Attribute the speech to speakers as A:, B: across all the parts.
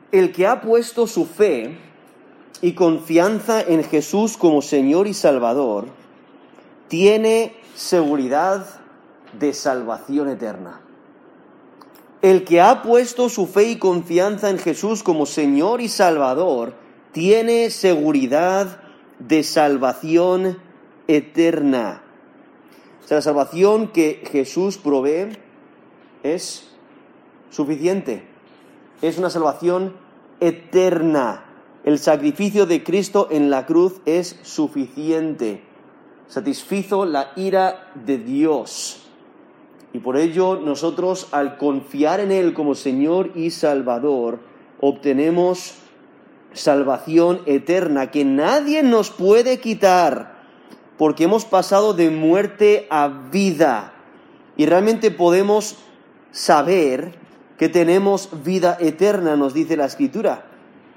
A: El que ha puesto su fe y confianza en Jesús como Señor y Salvador, tiene seguridad de salvación eterna. El que ha puesto su fe y confianza en Jesús como Señor y Salvador, tiene seguridad de salvación eterna. O sea, la salvación que Jesús provee es suficiente. Es una salvación eterna. El sacrificio de Cristo en la cruz es suficiente. Satisfizo la ira de Dios. Y por ello nosotros, al confiar en Él como Señor y Salvador, obtenemos salvación eterna que nadie nos puede quitar, porque hemos pasado de muerte a vida. Y realmente podemos saber que tenemos vida eterna, nos dice la Escritura.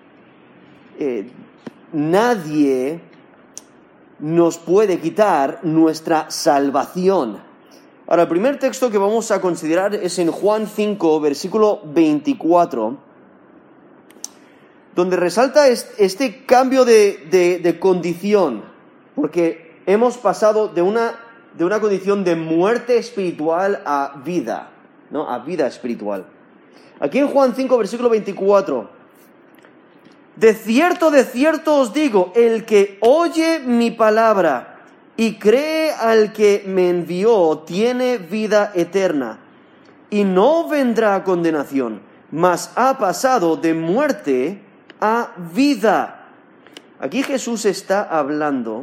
A: Nadie nos puede quitar nuestra salvación. Ahora, el primer texto que vamos a considerar es en Juan 5, versículo 24, donde resalta este cambio de condición, porque hemos pasado de una condición de muerte espiritual a vida, ¿no? A vida espiritual. Aquí en Juan 5, versículo 24, de cierto os digo, el que oye mi palabra y cree al que me envió, tiene vida eterna, y no vendrá a condenación, mas ha pasado de muerte a vida. Aquí Jesús está hablando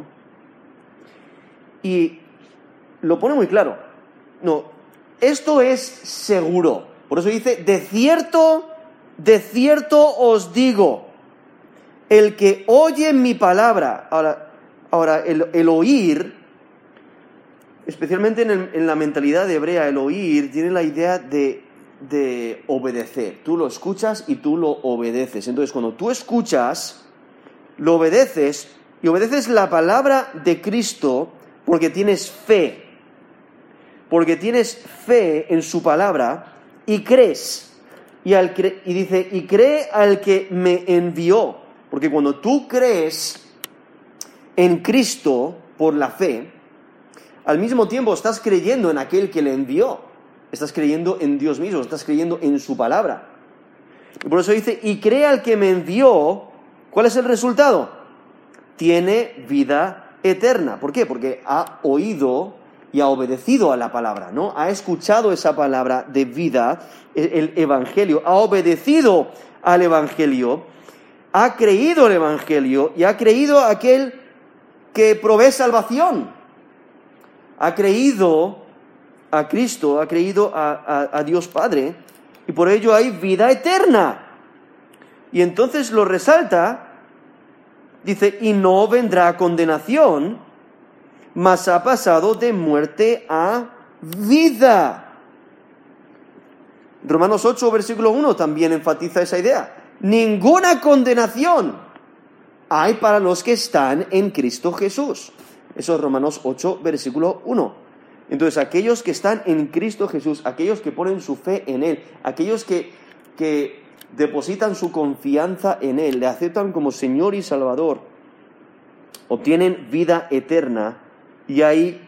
A: y lo pone muy claro. No, esto es seguro. Por eso dice, de cierto os digo, el que oye mi palabra. Ahora el oír, especialmente en la mentalidad hebrea, el oír tiene la idea de obedecer. Tú lo escuchas y tú lo obedeces. Entonces, cuando tú escuchas, lo obedeces y obedeces la palabra de Cristo porque tienes fe. Porque tienes fe en su palabra y crees. Y dice, y cree al que me envió. Porque cuando tú crees en Cristo por la fe, al mismo tiempo estás creyendo en aquel que le envió. Estás creyendo en Dios mismo, estás creyendo en su palabra. Y por eso dice, y cree al que me envió. ¿Cuál es el resultado? Tiene vida eterna. ¿Por qué? Porque ha oído y ha obedecido a la palabra, ¿no? Ha escuchado esa palabra de vida, el Evangelio, ha obedecido al Evangelio, ha creído el Evangelio y ha creído a aquel que provee salvación. Ha creído a Cristo, ha creído a Dios Padre, y por ello hay vida eterna. Y entonces lo resalta, dice, y no vendrá condenación, mas ha pasado de muerte a vida. Romanos 8, versículo 1 también enfatiza esa idea. Ninguna condenación hay para los que están en Cristo Jesús. Eso es Romanos 8, versículo 1. Entonces, aquellos que están en Cristo Jesús, aquellos que ponen su fe en Él, aquellos que depositan su confianza en Él, le aceptan como Señor y Salvador, obtienen vida eterna y hay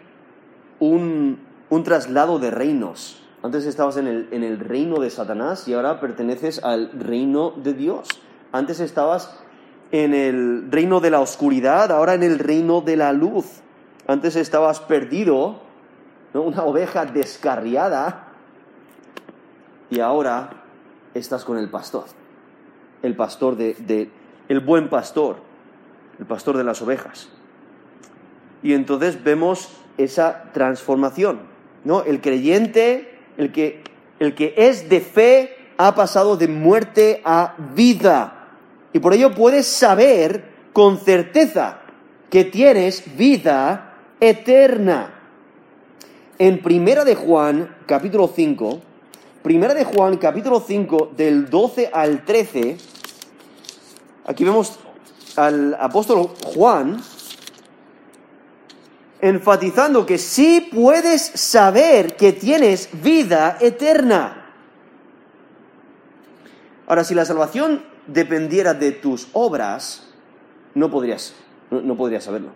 A: un traslado de reinos. Antes estabas en el reino de Satanás y ahora perteneces al reino de Dios. Antes estabas en el reino de la oscuridad, ahora en el reino de la luz. Antes estabas perdido, ¿no? Una oveja descarriada, y ahora estás con el pastor. El pastor el buen pastor, el pastor de las ovejas. Y entonces vemos esa transformación, ¿no? El creyente, el que es de fe, ha pasado de muerte a vida. Y por ello puedes saber con certeza que tienes vida eterna. En Primera de Juan, capítulo 5, del 12 al 13, aquí vemos al apóstol Juan enfatizando que sí puedes saber que tienes vida eterna. Ahora, si la salvación dependiera de tus obras, no podrías saberlo.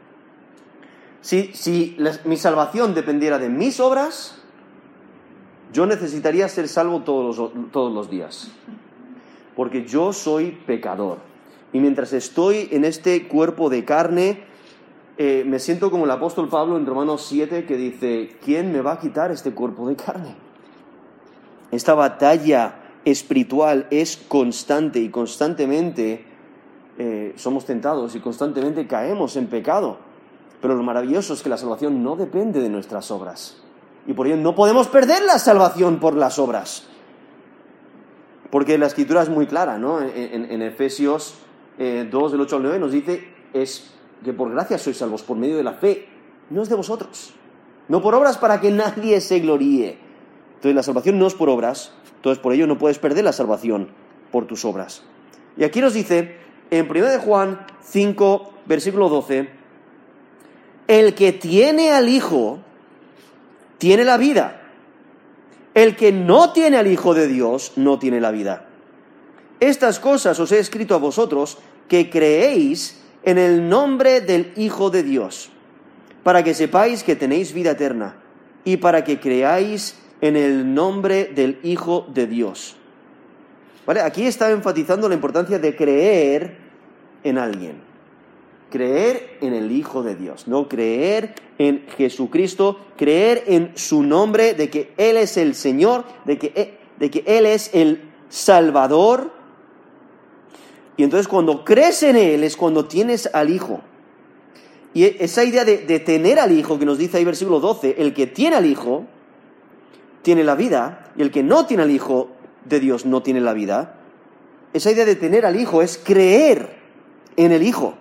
A: Si mi salvación dependiera de mis obras, yo necesitaría ser salvo todos los días. Porque yo soy pecador. Y mientras estoy en este cuerpo de carne, me siento como el apóstol Pablo en Romanos 7, que dice, ¿quién me va a quitar este cuerpo de carne? Esta batalla espiritual es constante y constantemente somos tentados y constantemente caemos en pecado. Pero lo maravilloso es que la salvación no depende de nuestras obras. Y por ello no podemos perder la salvación por las obras. Porque la Escritura es muy clara, ¿no? En Efesios 2, del 8 al 9, nos dice es que por gracia sois salvos por medio de la fe. No es de vosotros. No por obras para que nadie se gloríe. Entonces la salvación no es por obras. Entonces por ello no puedes perder la salvación por tus obras. Y aquí nos dice, en 1 Juan 5, versículo 12, el que tiene al Hijo tiene la vida. El que no tiene al Hijo de Dios no tiene la vida. Estas cosas os he escrito a vosotros que creéis en el nombre del Hijo de Dios, para que sepáis que tenéis vida eterna y para que creáis en el nombre del Hijo de Dios. ¿Vale? Aquí está enfatizando la importancia de creer en alguien. Creer en el Hijo de Dios, no creer en Jesucristo, creer en su nombre, de que Él es el Señor, de que Él es el Salvador. Y entonces cuando crees en Él es cuando tienes al Hijo. Y esa idea de tener al Hijo, que nos dice ahí versículo 12, el que tiene al Hijo tiene la vida, y el que no tiene al Hijo de Dios no tiene la vida. Esa idea de tener al Hijo es creer en el Hijo.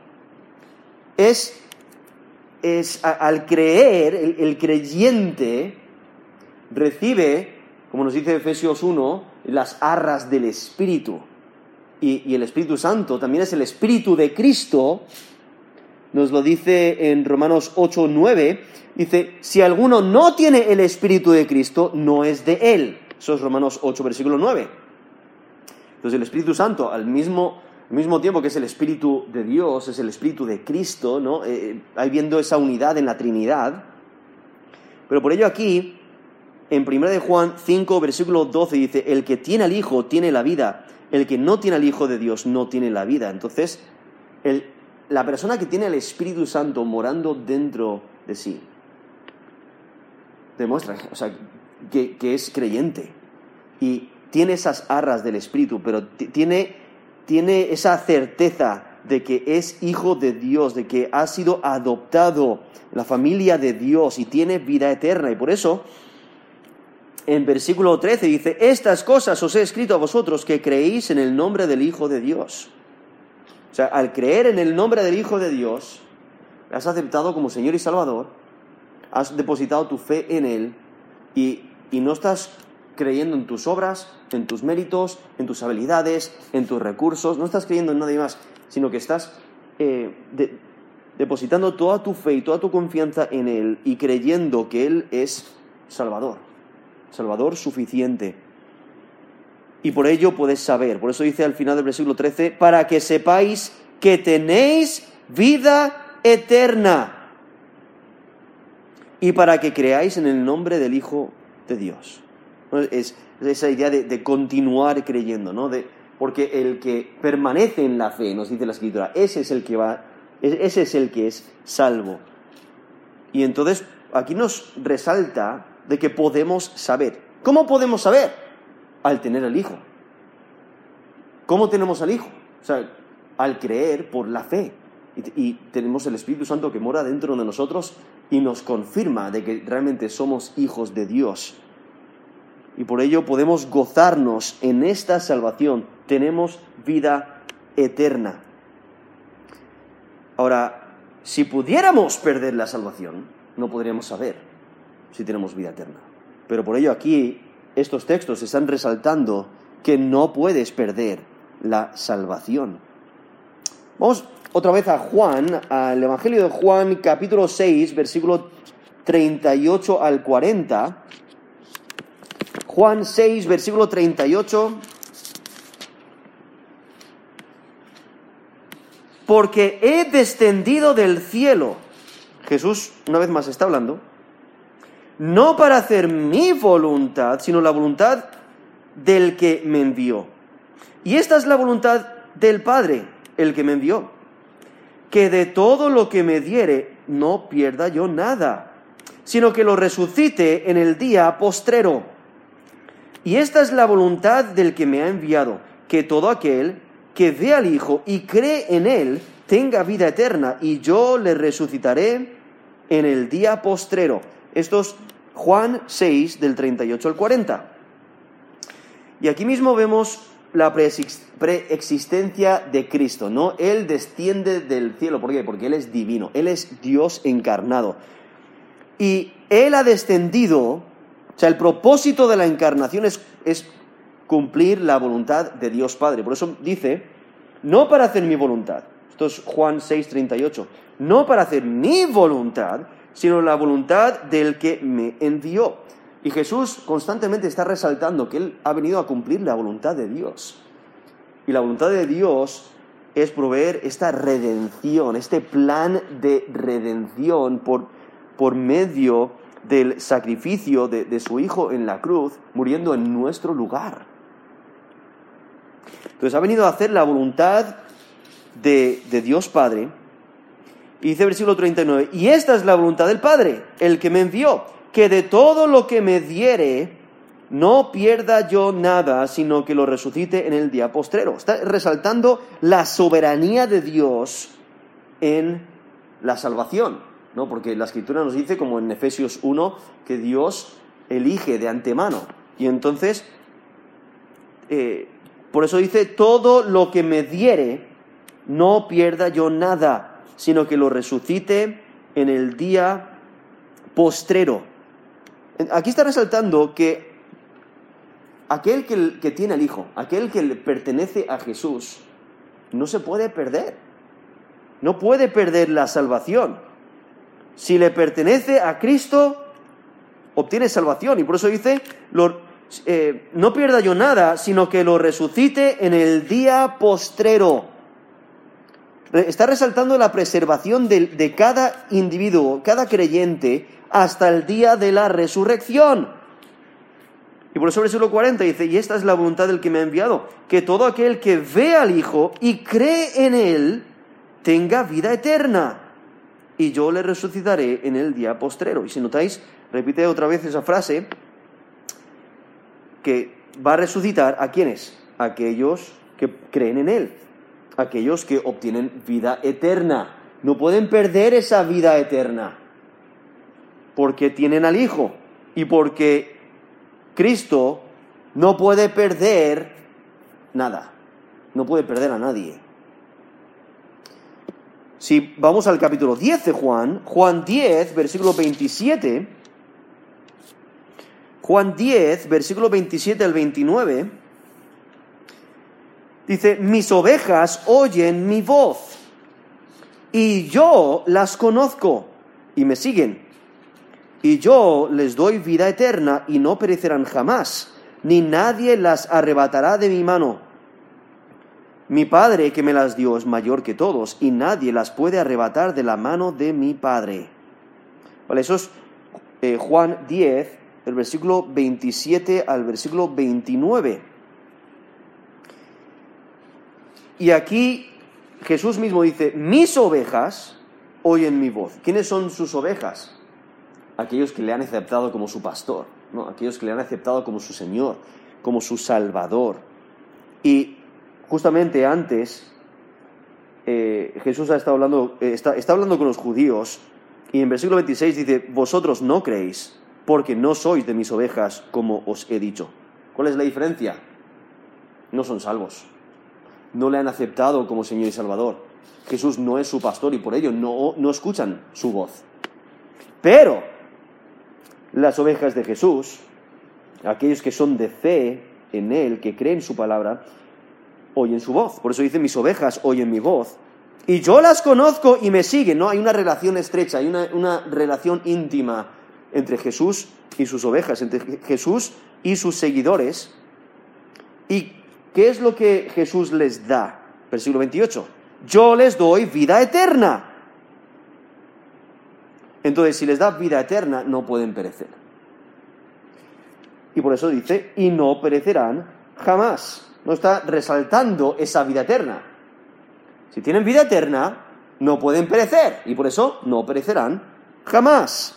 A: Al creer, el creyente recibe, como nos dice Efesios 1, las arras del Espíritu. Y el Espíritu Santo también es el Espíritu de Cristo. Nos lo dice en Romanos 8, 9. Dice, si alguno no tiene el Espíritu de Cristo, no es de él. Eso es Romanos 8, versículo 9. Entonces el Espíritu Santo, al mismo tiempo que es el Espíritu de Dios, es el Espíritu de Cristo, ¿no? Hay viendo esa unidad en la Trinidad. Pero por ello aquí, en 1 Juan 5, versículo 12, dice, el que tiene al Hijo tiene la vida, el que no tiene al Hijo de Dios no tiene la vida. Entonces, la persona que tiene el Espíritu Santo morando dentro de sí, demuestra, que es creyente. Y tiene esas arras del Espíritu, pero tiene esa certeza de que es hijo de Dios, de que ha sido adoptado en la familia de Dios y tiene vida eterna. Y por eso, en versículo 13 dice, estas cosas os he escrito a vosotros que creéis en el nombre del Hijo de Dios. O sea, al creer en el nombre del Hijo de Dios, le has aceptado como Señor y Salvador, has depositado tu fe en Él y no estás creyendo en tus obras, en tus méritos, en tus habilidades, en tus recursos, no estás creyendo en nadie más, sino que estás depositando toda tu fe y toda tu confianza en Él y creyendo que Él es Salvador suficiente. Y por ello puedes saber, por eso dice al final del versículo 13, para que sepáis que tenéis vida eterna y para que creáis en el nombre del Hijo de Dios. Es esa idea de continuar creyendo, ¿no? Porque el que permanece en la fe, nos dice la Escritura, ese es el que es salvo. Y entonces aquí nos resalta de que podemos saber. ¿Cómo podemos saber? Al tener al Hijo. ¿Cómo tenemos al Hijo? O sea, al creer por la fe. Y tenemos el Espíritu Santo que mora dentro de nosotros y nos confirma de que realmente somos hijos de Dios. Y por ello podemos gozarnos en esta salvación. Tenemos vida eterna. Ahora, si pudiéramos perder la salvación, no podríamos saber si tenemos vida eterna. Pero por ello aquí, estos textos están resaltando que no puedes perder la salvación. Vamos otra vez a Juan, al Evangelio de Juan, capítulo 6, versículo 38 al 40. Juan 6, versículo 38 porque he descendido del cielo. Jesús, una vez más, está hablando, no para hacer mi voluntad, sino la voluntad del que me envió. Y esta es la voluntad del Padre, el que me envió, que de todo lo que me diere no pierda yo nada, sino que lo resucite en el día postrero. Y esta es la voluntad del que me ha enviado, que todo aquel que ve al Hijo y cree en Él tenga vida eterna, y yo le resucitaré en el día postrero. Esto es Juan 6, del 38 al 40. Y aquí mismo vemos la preexistencia de Cristo, ¿no? Él desciende del cielo. ¿Por qué? Porque Él es divino, Él es Dios encarnado. Y Él ha descendido, o sea, el propósito de la encarnación es cumplir la voluntad de Dios Padre. Por eso dice, no para hacer mi voluntad. Esto es Juan 6, 38. No para hacer mi voluntad, sino la voluntad del que me envió. Y Jesús constantemente está resaltando que Él ha venido a cumplir la voluntad de Dios. Y la voluntad de Dios es proveer esta redención, este plan de redención por medio del sacrificio de su Hijo en la cruz, muriendo en nuestro lugar. Entonces ha venido a hacer la voluntad de Dios Padre. Y dice el versículo 39, y esta es la voluntad del Padre, el que me envió, que de todo lo que me diere no pierda yo nada, sino que lo resucite en el día postrero. Está resaltando la soberanía de Dios en la salvación, ¿no? Porque la Escritura nos dice, como en Efesios 1, que Dios elige de antemano. Y entonces, por eso dice, todo lo que me diere, no pierda yo nada, sino que lo resucite en el día postrero. Aquí está resaltando que aquel que tiene al Hijo, aquel que le pertenece a Jesús, no se puede perder. No puede perder la salvación. Si le pertenece a Cristo, obtiene salvación. Y por eso dice, no pierda yo nada, sino que lo resucite en el día postrero. Está resaltando la preservación de cada individuo, cada creyente, hasta el día de la resurrección. Y por eso el versículo 40 dice, y esta es la voluntad del que me ha enviado, que todo aquel que ve al Hijo y cree en Él, tenga vida eterna, y yo le resucitaré en el día postrero. Y si notáis, repite otra vez esa frase, que va a resucitar ¿a quiénes? A aquellos que creen en Él, aquellos que obtienen vida eterna. No pueden perder esa vida eterna, porque tienen al Hijo, y porque Cristo no puede perder nada, no puede perder a nadie. Si vamos al capítulo 10 de Juan 10, versículo 27, Juan 10, versículo 27 al 29, dice, mis ovejas oyen mi voz, y yo las conozco, y me siguen, y yo les doy vida eterna, y no perecerán jamás, ni nadie las arrebatará de mi mano. Mi Padre que me las dio es mayor que todos, y nadie las puede arrebatar de la mano de mi Padre. Vale, eso es Juan 10, el versículo 27 al versículo 29. Y aquí Jesús mismo dice, mis ovejas oyen mi voz. ¿Quiénes son sus ovejas? Aquellos que le han aceptado como su pastor, ¿no? Aquellos que le han aceptado como su Señor, como su Salvador. Y justamente antes, Jesús está hablando con los judíos, y en versículo 26 dice, vosotros no creéis, porque no sois de mis ovejas, como os he dicho. ¿Cuál es la diferencia? No son salvos. No le han aceptado como Señor y Salvador. Jesús no es su pastor y por ello no escuchan su voz. Pero las ovejas de Jesús, aquellos que son de fe en Él, que creen su palabra, oyen su voz. Por eso dice, mis ovejas oyen mi voz, y yo las conozco y me siguen, ¿no? Hay una relación estrecha, hay una relación íntima entre Jesús y sus ovejas, entre Jesús y sus seguidores. ¿Y qué es lo que Jesús les da? Versículo 28. yo les doy vida eterna. Entonces, si les da vida eterna, no pueden perecer. Y por eso dice, y no perecerán jamás. No está resaltando esa vida eterna. Si tienen vida eterna, no pueden perecer, y por eso no perecerán jamás.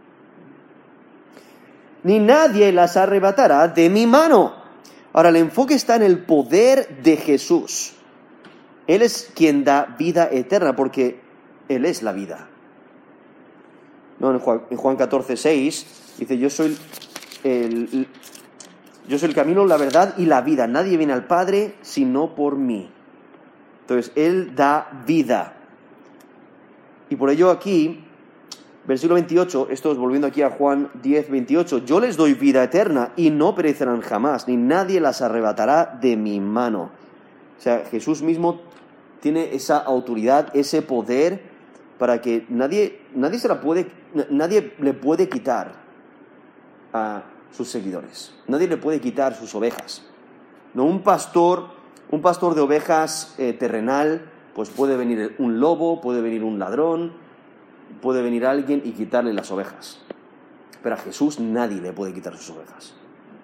A: Ni nadie las arrebatará de mi mano. Ahora, el enfoque está en el poder de Jesús. Él es quien da vida eterna, porque Él es la vida. No, en Juan 14:6 dice, yo soy el camino, la verdad y la vida. Nadie viene al Padre sino por mí. Entonces, Él da vida. Y por ello aquí, versículo 28, esto es volviendo aquí a Juan 10:28, yo les doy vida eterna y no perecerán jamás, ni nadie las arrebatará de mi mano. O sea, Jesús mismo tiene esa autoridad, ese poder, para que nadie le puede quitar a sus seguidores. Nadie le puede quitar sus ovejas. No, un pastor de ovejas terrenal, pues puede venir un lobo, puede venir un ladrón, puede venir alguien y quitarle las ovejas. Pero a Jesús nadie le puede quitar sus ovejas.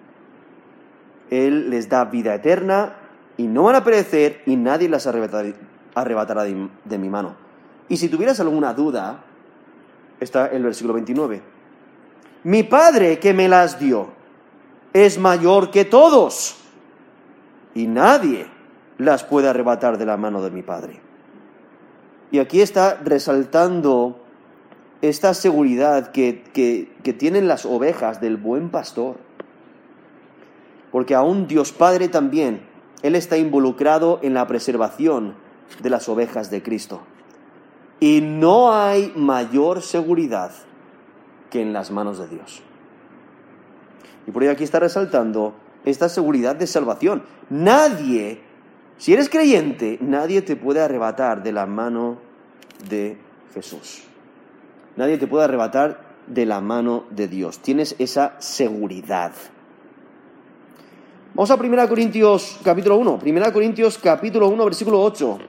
A: Él les da vida eterna y no van a perecer y nadie las arrebatará de mi mano. Y si tuvieras alguna duda, está el versículo 29. Mi Padre que me las dio es mayor que todos y nadie las puede arrebatar de la mano de mi Padre. Y aquí está resaltando esta seguridad que tienen las ovejas del buen pastor. Porque aún Dios Padre también, Él está involucrado en la preservación de las ovejas de Cristo. Y no hay mayor seguridad que en las manos de Dios. Y por ello aquí está resaltando esta seguridad de salvación. Nadie, si eres creyente, nadie te puede arrebatar de la mano de Jesús. Nadie te puede arrebatar de la mano de Dios. Tienes esa seguridad. Vamos a 1 Corintios capítulo 1. 1 Corintios capítulo 1, versículo 8.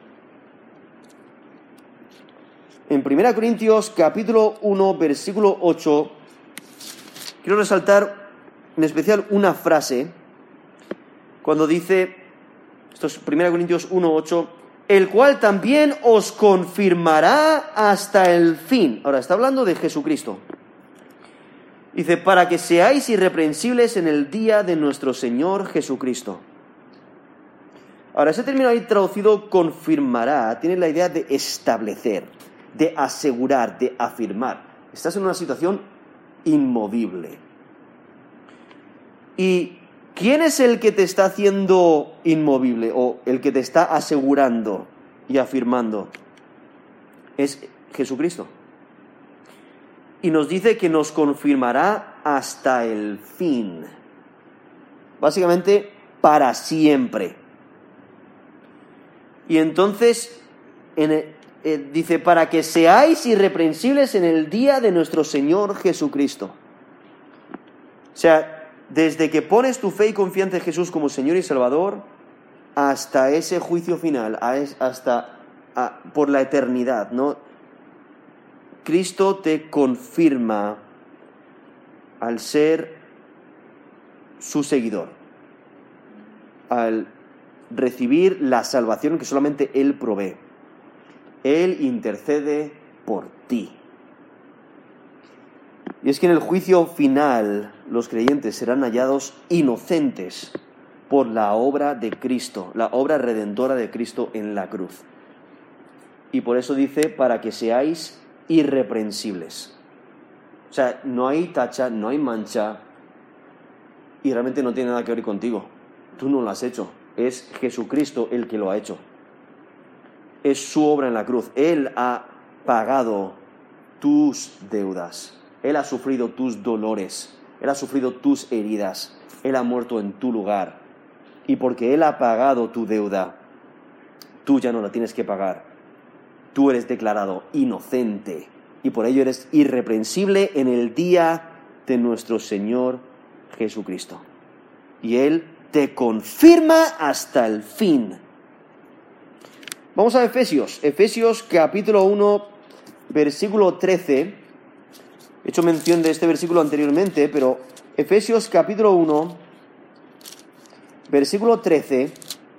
A: En 1 Corintios capítulo 1, versículo 8, quiero resaltar en especial una frase, cuando dice, esto es 1 Corintios 1, 8, el cual también os confirmará hasta el fin. Ahora, está hablando de Jesucristo. Dice, para que seáis irreprensibles en el día de nuestro Señor Jesucristo. Ahora, ese término ahí traducido confirmará, tiene la idea de establecer, de asegurar, de afirmar. Estás en una situación inmovible. ¿Y quién es el que te está haciendo inmovible o el que te está asegurando y afirmando? Es Jesucristo. Y nos dice que nos confirmará hasta el fin. Básicamente, para siempre. Y entonces, dice, para que seáis irreprensibles en el día de nuestro Señor Jesucristo. O sea, desde que pones tu fe y confianza en Jesús como Señor y Salvador, hasta ese juicio final, por la eternidad, ¿no? Cristo te confirma al ser su seguidor, al recibir la salvación que solamente Él provee. Él intercede por ti. Y es que en el juicio final los creyentes serán hallados inocentes por la obra de Cristo, la obra redentora de Cristo en la cruz. Y por eso dice, para que seáis irreprensibles. O sea, no hay tacha, no hay mancha, y realmente no tiene nada que ver contigo. Tú no lo has hecho, es Jesucristo el que lo ha hecho. Es su obra en la cruz. Él ha pagado tus deudas. Él ha sufrido tus dolores. Él ha sufrido tus heridas. Él ha muerto en tu lugar. Y porque Él ha pagado tu deuda, tú ya no la tienes que pagar. Tú eres declarado inocente. Y por ello eres irreprensible en el día de nuestro Señor Jesucristo. Y Él te confirma hasta el fin. Vamos a Efesios capítulo 1, versículo 13. He hecho mención de este versículo anteriormente, pero Efesios capítulo 1, versículo 13,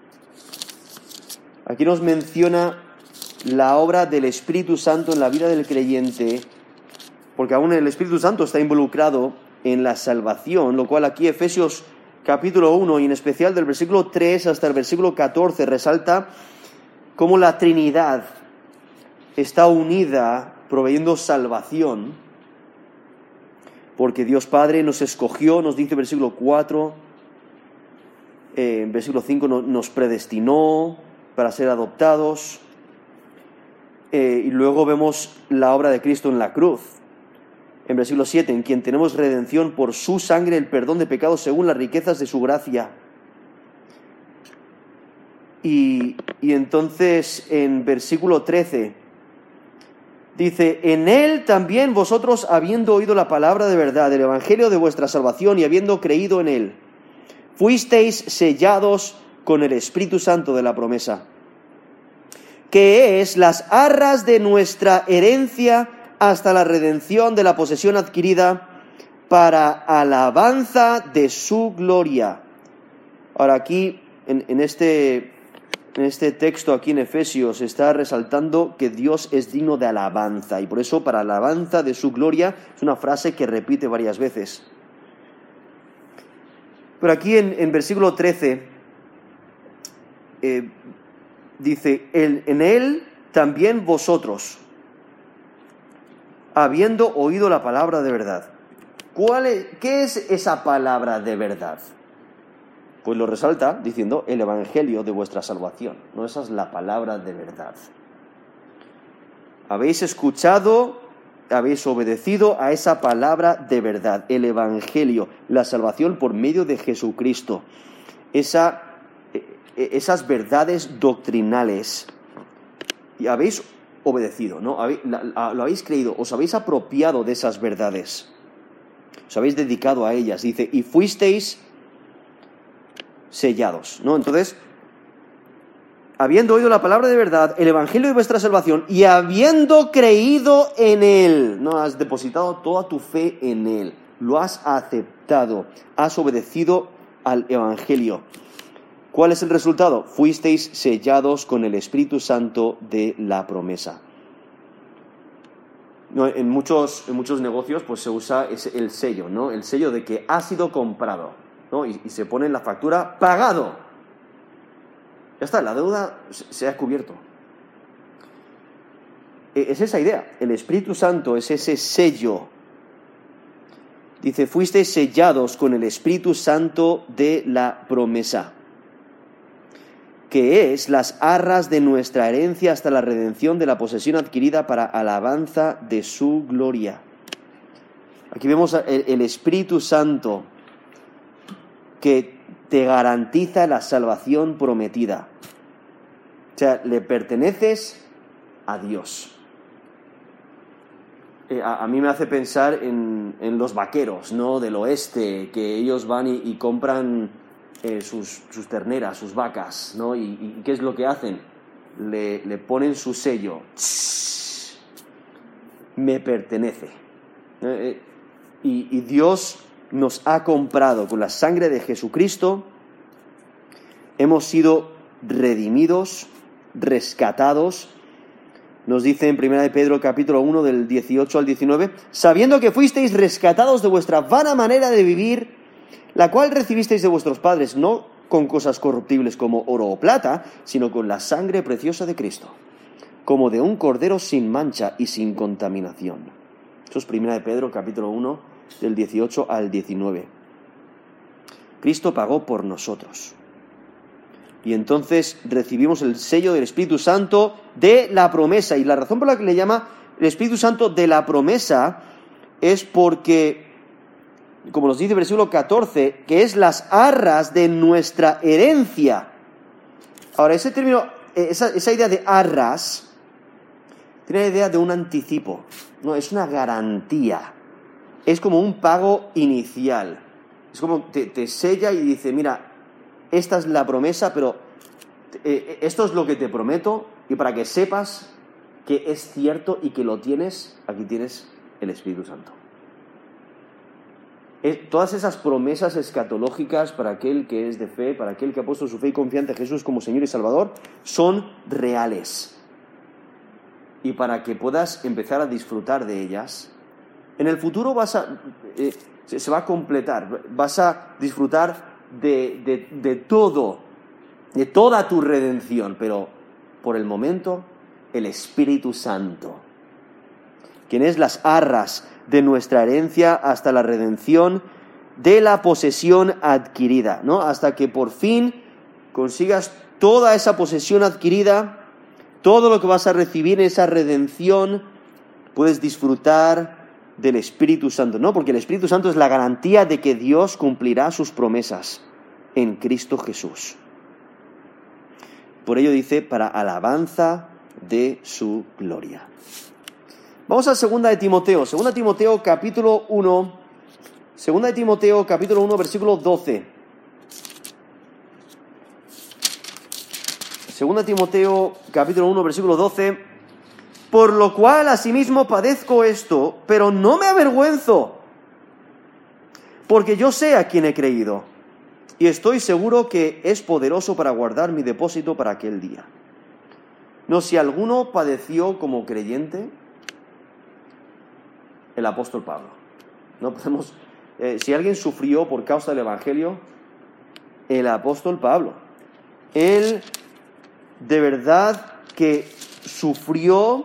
A: aquí nos menciona la obra del Espíritu Santo en la vida del creyente, porque aún el Espíritu Santo está involucrado en la salvación, lo cual aquí Efesios capítulo 1, y en especial del versículo 3 hasta el versículo 14, resalta cómo la Trinidad está unida proveyendo salvación, porque Dios Padre nos escogió, nos dice versículo 4, en versículo 5 nos predestinó para ser adoptados, y luego vemos la obra de Cristo en la cruz. En versículo 7, en quien tenemos redención por su sangre, el perdón de pecados según las riquezas de su gracia. Y entonces en versículo 13 dice, en él también vosotros, habiendo oído la palabra de verdad, el evangelio de vuestra salvación, y habiendo creído en él, fuisteis sellados con el Espíritu Santo de la promesa, que es las arras de nuestra herencia hasta la redención de la posesión adquirida para alabanza de su gloria. Ahora aquí, en este texto aquí en Efesios, está resaltando que Dios es digno de alabanza, y por eso para alabanza de su gloria es una frase que repite varias veces. Pero aquí en versículo 13 dice, en él también vosotros, habiendo oído la palabra de verdad. ¿Qué es esa palabra de verdad? Pues lo resalta diciendo el evangelio de vuestra salvación. No, esa es la palabra de verdad. Habéis escuchado, habéis obedecido a esa palabra de verdad, el evangelio, la salvación por medio de Jesucristo. Esas verdades doctrinales. Y habéis obedecido, ¿no? Lo habéis creído, os habéis apropiado de esas verdades. Os habéis dedicado a ellas. Dice, y fuisteis sellados, ¿no? Entonces, habiendo oído la palabra de verdad, el evangelio de vuestra salvación, y habiendo creído en él, ¿no? Has depositado toda tu fe en él, lo has aceptado, has obedecido al evangelio. ¿Cuál es el resultado? Fuisteis sellados con el Espíritu Santo de la promesa. No, en muchos negocios pues se usa el sello, ¿no? El sello de que ha sido comprado, ¿no? Y se pone en la factura pagado. Ya está, la deuda se ha cubierto. Es esa idea. El Espíritu Santo es ese sello. Dice, fuisteis sellados con el Espíritu Santo de la promesa, que es las arras de nuestra herencia hasta la redención de la posesión adquirida para alabanza de su gloria. Aquí vemos el Espíritu Santo que te garantiza la salvación prometida. O sea, le perteneces a Dios. A mí me hace pensar en los vaqueros, ¿no? Del oeste, que ellos van y compran sus terneras, sus vacas, ¿no? ¿Y qué es lo que hacen? Le ponen su sello. Me pertenece. Y Dios nos ha comprado con la sangre de Jesucristo. Hemos sido redimidos, rescatados. Nos dice en 1 Pedro capítulo 1 del 18 al 19, sabiendo que fuisteis rescatados de vuestra vana manera de vivir, la cual recibisteis de vuestros padres, no con cosas corruptibles como oro o plata, sino con la sangre preciosa de Cristo, como de un cordero sin mancha y sin contaminación. Eso es 1 Pedro capítulo 1 del 18 al 19. Cristo pagó por nosotros. Y entonces recibimos el sello del Espíritu Santo de la promesa. Y la razón por la que le llama el Espíritu Santo de la promesa es porque, como nos dice el versículo 14, que es las arras de nuestra herencia. Ahora, ese término, esa idea de arras, tiene la idea de un anticipo. No, es una garantía. Es como un pago inicial. Es como te sella y dice, mira, esta es la promesa, pero esto es lo que te prometo, y para que sepas que es cierto y que lo tienes, aquí tienes el Espíritu Santo. Todas esas promesas escatológicas para aquel que es de fe, para aquel que ha puesto su fe y confianza en Jesús como Señor y Salvador, son reales. Y para que puedas empezar a disfrutar de ellas, en el futuro se va a completar, vas a disfrutar de todo, de toda tu redención, pero por el momento, el Espíritu Santo, quien es las arras de nuestra herencia hasta la redención de la posesión adquirida, ¿no? Hasta que por fin consigas toda esa posesión adquirida, todo lo que vas a recibir en esa redención, puedes disfrutar del Espíritu Santo, ¿no? Porque el Espíritu Santo es la garantía de que Dios cumplirá sus promesas en Cristo Jesús. Por ello dice, para alabanza de su gloria. Vamos a 2 de Timoteo, 2 Timoteo capítulo 1, 2 de Timoteo capítulo 1, versículo 12. 2 Timoteo capítulo 1, versículo 12. Por lo cual asimismo padezco esto, pero no me avergüenzo, porque yo sé a quién he creído, y estoy seguro que es poderoso para guardar mi depósito para aquel día. No, si alguno padeció como creyente, el apóstol Pablo. No podemos, si alguien sufrió por causa del Evangelio, el apóstol Pablo. Él de verdad que sufrió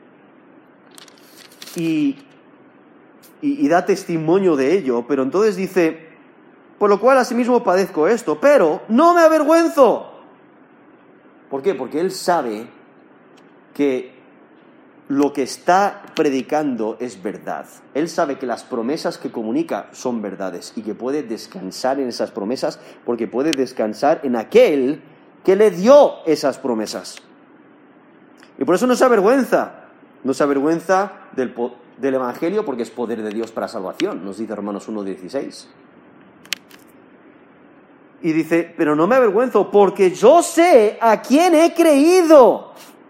A: y da testimonio de ello, pero entonces dice, por lo cual asimismo padezco esto, pero no me avergüenzo. ¿Por qué? Porque él sabe que lo que está predicando es verdad. Él sabe que las promesas que comunica son verdades y que puede descansar en esas promesas porque puede descansar en aquel que le dio esas promesas. Y por eso no se avergüenza. No se avergüenza del Evangelio porque es poder de Dios para salvación, nos dice Romanos 1:16. Y dice, pero no me avergüenzo porque yo sé a quién he creído.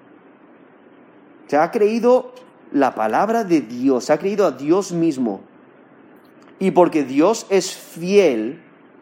A: Se ha creído la palabra de Dios, se ha creído a Dios mismo. Y porque Dios es fiel,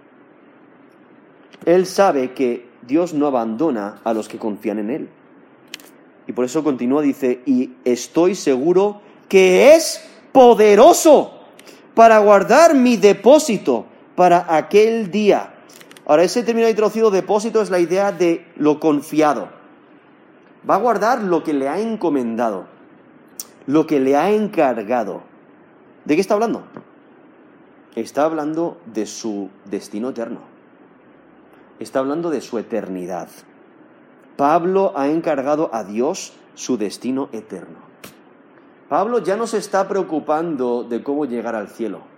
A: Él sabe que Dios no abandona a los que confían en Él. Y por eso continúa, dice, y estoy seguro que es poderoso para guardar mi depósito para aquel día. Ahora, ese término ahí traducido, depósito, es la idea de lo confiado. Va a guardar lo que le ha encomendado, lo que le ha encargado. ¿De qué está hablando? Está hablando de su destino eterno. Está hablando de su eternidad. Pablo ha encargado a Dios su destino eterno. Pablo ya no se está preocupando de cómo llegar al cielo.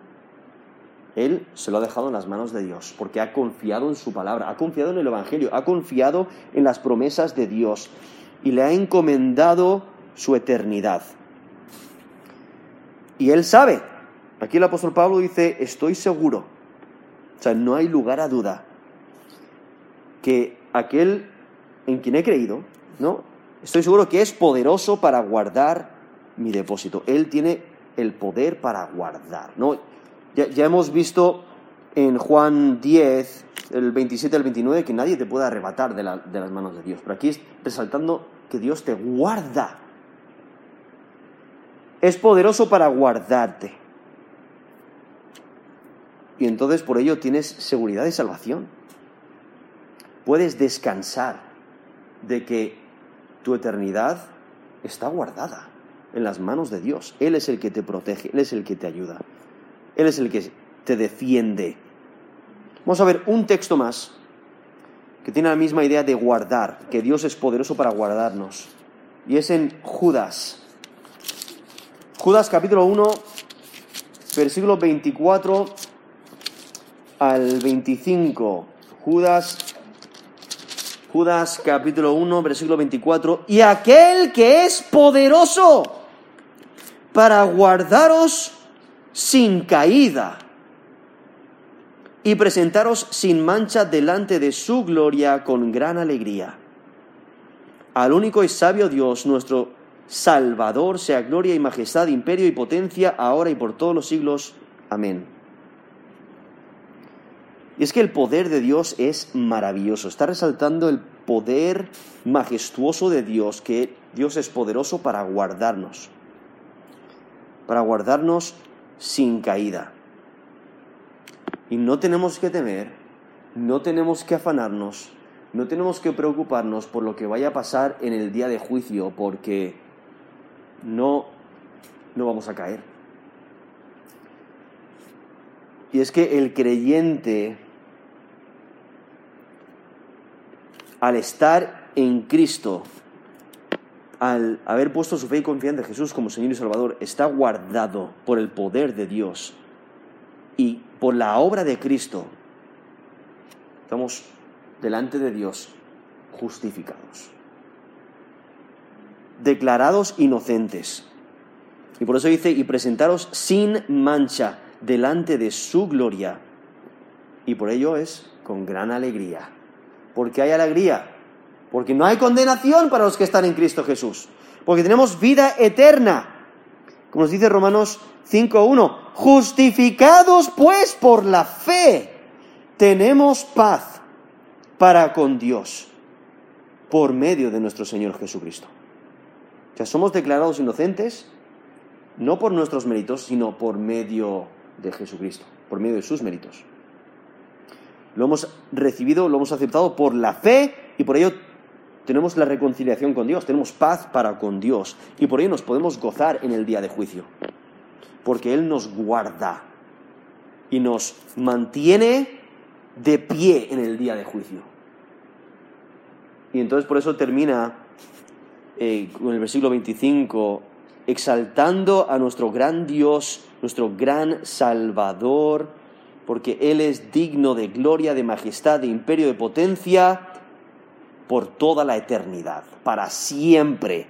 A: Él se lo ha dejado en las manos de Dios, porque ha confiado en su palabra, ha confiado en el Evangelio, ha confiado en las promesas de Dios y le ha encomendado su eternidad. Y él sabe, aquí el apóstol Pablo dice, estoy seguro, o sea, no hay lugar a duda, que aquel en quien he creído, ¿no? Estoy seguro que es poderoso para guardar mi depósito. Él tiene el poder para guardar, ¿no? Ya hemos visto en Juan 10, el 27 al 29, que nadie te puede arrebatar de las manos de Dios. Pero aquí es resaltando que Dios te guarda. Es poderoso para guardarte. Y entonces por ello tienes seguridad de salvación. Puedes descansar de que tu eternidad está guardada en las manos de Dios. Él es el que te protege, Él es el que te ayuda. Él es el que te defiende. Vamos a ver un texto más que tiene la misma idea de guardar, que Dios es poderoso para guardarnos. Y es en Judas. Judas capítulo 1, versículo 24 al 25. Judas capítulo 1, versículo 24. Y aquel que es poderoso para guardaros sin caída y presentaros sin mancha delante de su gloria con gran alegría. Al único y sabio Dios, nuestro Salvador, sea gloria y majestad, imperio y potencia, ahora y por todos los siglos. Amén. Y es que el poder de Dios es maravilloso. Está resaltando el poder majestuoso de Dios, que Dios es poderoso para guardarnos sin caída. Y no tenemos que temer, no tenemos que afanarnos, no tenemos que preocuparnos por lo que vaya a pasar en el día de juicio, porque no vamos a caer. Y es que el creyente, al estar en Cristo, al haber puesto su fe y confianza en Jesús como Señor y Salvador, está guardado por el poder de Dios y por la obra de Cristo. Estamos delante de Dios justificados, declarados inocentes. Y por eso dice, y presentaros sin mancha delante de su gloria. Y por ello es con gran alegría. ¿Por qué hay alegría? Porque no hay condenación para los que están en Cristo Jesús. Porque tenemos vida eterna. Como nos dice Romanos 5:1. Justificados pues por la fe, tenemos paz para con Dios por medio de nuestro Señor Jesucristo. O sea, somos declarados inocentes no por nuestros méritos, sino por medio de Jesucristo, por medio de sus méritos. Lo hemos recibido, lo hemos aceptado por la fe y por ello tenemos la reconciliación con Dios, tenemos paz para con Dios y por ello nos podemos gozar en el día de juicio, porque Él nos guarda y nos mantiene de pie en el día de juicio. Y entonces por eso termina con el versículo 25, exaltando a nuestro gran Dios, nuestro gran Salvador, porque Él es digno de gloria, de majestad, de imperio, de potencia, por toda la eternidad, para siempre.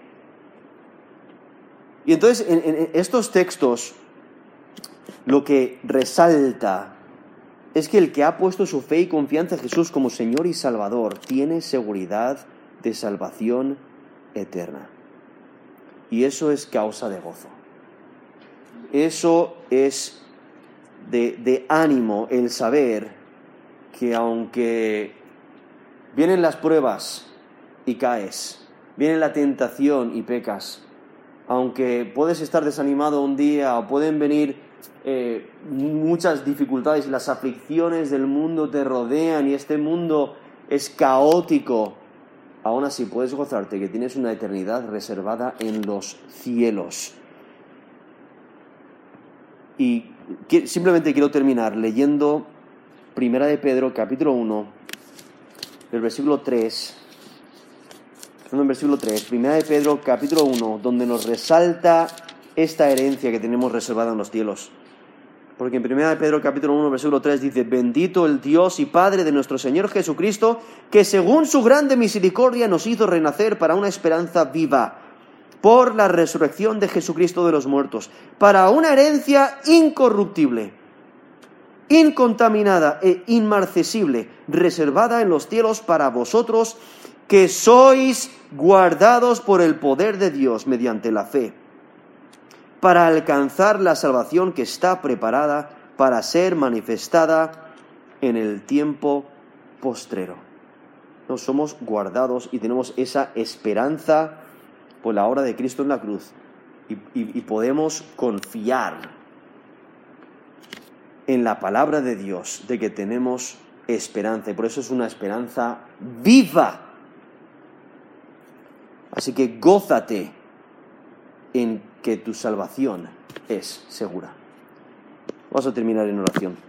A: Y entonces en estos textos lo que resalta es que el que ha puesto su fe y confianza en Jesús como Señor y Salvador tiene seguridad de salvación eterna. Y eso es causa de gozo. Eso es de ánimo el saber que aunque vienen las pruebas y caes, viene la tentación y pecas, aunque puedes estar desanimado un día o pueden venir muchas dificultades y las aflicciones del mundo te rodean y este mundo es caótico, aún así puedes gozarte que tienes una eternidad reservada en los cielos. Y simplemente quiero terminar leyendo 1 de Pedro, capítulo 1, el versículo 3. En el versículo 3, 1 de Pedro, capítulo 1, donde nos resalta esta herencia que tenemos reservada en los cielos. Porque en 1 de Pedro, capítulo 1, versículo 3 dice: bendito el Dios y Padre de nuestro Señor Jesucristo, que según su grande misericordia nos hizo renacer para una esperanza viva, por la resurrección de Jesucristo de los muertos, para una herencia incorruptible, incontaminada e inmarcesible, reservada en los cielos para vosotros, que sois guardados por el poder de Dios mediante la fe, para alcanzar la salvación que está preparada para ser manifestada en el tiempo postrero. Nos somos guardados y tenemos esa esperanza por la obra de Cristo en la cruz y podemos confiar en la palabra de Dios de que tenemos esperanza y por eso es una esperanza viva. Así que gózate en que tu salvación es segura. Vamos a terminar en oración.